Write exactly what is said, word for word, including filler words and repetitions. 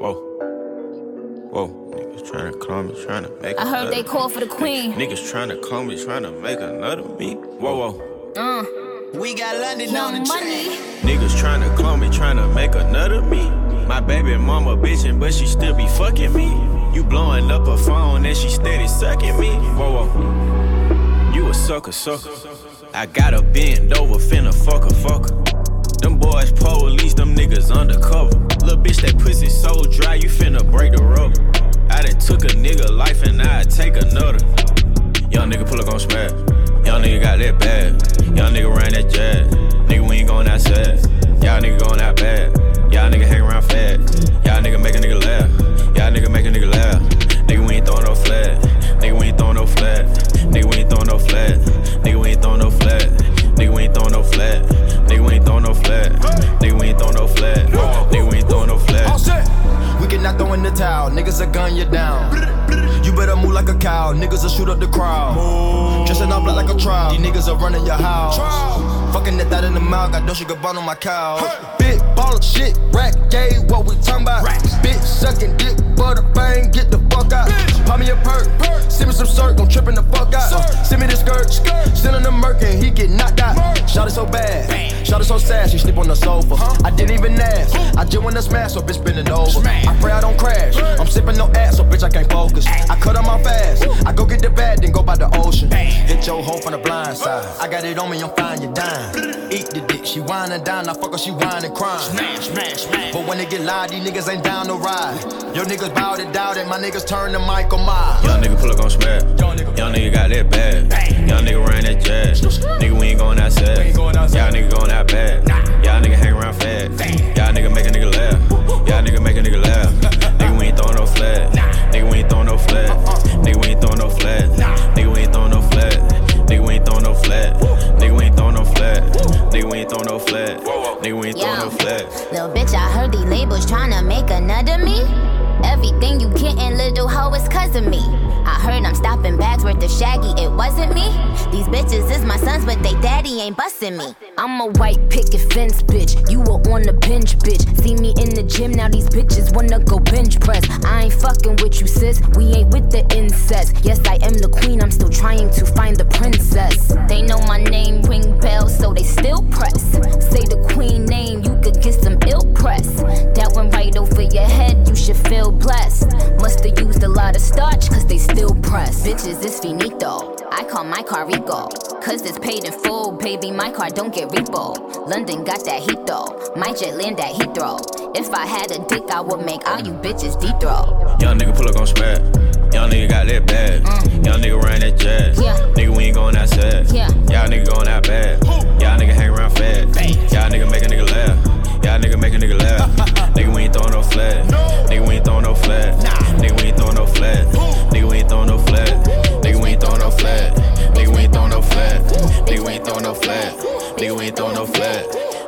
Whoa. Whoa. Niggas tryna clone me, tryna make I heard another. they call for the queen. Niggas tryna clone me, tryna make another me. Whoa, whoa. Uh. We got London Young on the money. track. Niggas tryna clone me, tryna make another me. My baby mama bitchin', but she still be fucking me. You blowing up her phone and she steady sucking me. Whoa, whoa. You a sucker, sucker. I gotta bend over, finna fuck a fucker. Them boys police, them niggas undercover. Little bitch, that pussy so dry, you finna break the rubber. I done took a nigga life and I take another. Young nigga pull up gon' smash. Young nigga got that bad. Young nigga ran that jazz. Nigga, we ain't going outside. Y'all nigga going out bad. Y'all nigga hang around fat. Y'all nigga make a nigga laugh. Y'all nigga make a nigga laugh. Nigga, we ain't throwing no flat. Nigga, we ain't throwing no flat. Nigga, we ain't throwing no flat. Nigga, we ain't throwing no flat. Nigga, we ain't throwing no flat. Nigga, we ain't throwing no flat. Nigga, we ain't throwing no flat. Nigga, we ain't throwing no flat. All set. We cannot throw in the towel. Niggas will gun you down. You better move like a cow. Niggas will shoot up the crowd. Dressing up like a trial. These niggas are running your house. Fucking that thot in the mouth. Got Dolce Gabbana on my couch. Big ball of shit. Rack gay. What we talking about? Bitch sucking dick. Butterfang. Get the fuck out. Pop me a perk. Send me some syrup. Gon' trippin' the fuck out. Send me the skirt. Send him the murk and he get knocked out. Shot it so bad. Shot it so sad. She sleep on the sofa. I didn't even ask. I just wanna smash. So bitch bending over. I pray I don't crash. I'm sipping no ass. So bitch I can't focus. I cut them off fast. I go get the bag. Then go by the ocean. Hit your hoe from the blind side. I got it on me. I'm fine. You dying. Eat the dick. She whine and dine. I fuck her. She whine and crying. Smash, smash, smash. But when they get loud, these niggas ain't down to ride. Your niggas bout it, doubt it. My niggas turn to Michael Myers. Young nigga pull up gon' smash. Young nigga got that bad. Young nigga ran that jazz. Nigga, we ain't going outside. Y'all nigga going out bad. Y'all nigga hang around fat. Y'all nigga make a nigga laugh. Y'all nigga make a nigga laugh. Nigga, we ain't throwing no flat. Nigga, we ain't throwing no flat. Nigga, we ain't throwing no flat. Nigga, we ain't throwing no flat. Nigga, we ain't throwing no flat. Nigga, we ain't throwing no flat. Nigga, we ain't throwing no flat. Nigga, we ain't throwing no flat. Little bitch, I heard these labels tryna make another me. Everything you gettin', little hoe, is cause of me. I heard I'm stopping bags worth of Shaggy, it wasn't me. These bitches is my sons, but they daddy ain't bustin' me. I'm a white picket fence bitch, you were on the bench bitch. See me in the gym, now these bitches wanna go bench press. I ain't fucking with you sis, we ain't with the incest. Yes, I am the queen, I'm still trying to find the princess. They know my name, ring bells, so they still press. Say the queen name, you could get some ill press. That went right over your head, you should feel blessed. Musta used a lot of starch, cause they still press. Bitches, it's finito. I call my car Rico. Cause it's paid in full, baby, my car don't get repo. London got that heat though. My jet land at Heathrow. If I had a dick, I would make all you bitches deep throw. Young nigga pull up gon' smash. Young nigga got that bad. Mm. Young nigga ran that jazz. Yeah. Nigga, we ain't going outside. Yeah. Y'all nigga going out bad. Y'all nigga hang around fat. Y'all nigga make a nigga laugh. Y'all nigga make a nigga laugh. Nigga, we ain't throwing no flat. Nigga, we ain't throwing no flat. Nigga, we ain't throwing no flat. Nigga, we ain't throwing no flat. Nigga, we ain't throwing no flat. Nigga, we ain't throwing no flat. Nigga, we ain't throwing no flat. Nigga, we ain't throwing no flat.